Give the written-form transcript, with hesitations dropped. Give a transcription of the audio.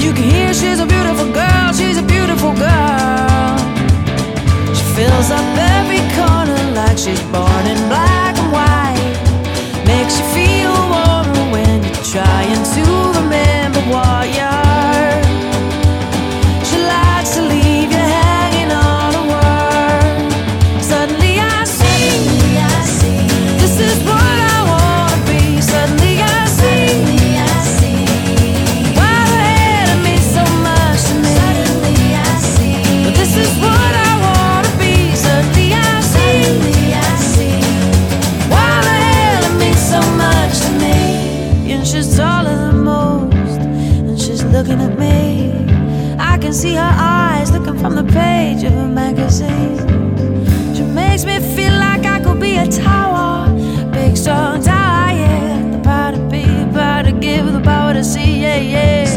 You can hear she's a beautiful girl, she's a beautiful girl. She fills up every corner like she's born in black and white. Makes you feel warmer when you're trying to remember what you're. She likes to leave you hanging on a word. Suddenly I see, this is what I wanna be. Suddenly I see, why the hell it means so much to me. But this is what I wanna be. Suddenly I see, why the hell it means so much to me. And she's taller than most, and she's looking at me. I can see her eyes looking from the page of a magazine. She makes me feel like I could be a tower, big strong tower, yeah. The power to be, the power to give, the power to see, yeah, yeah.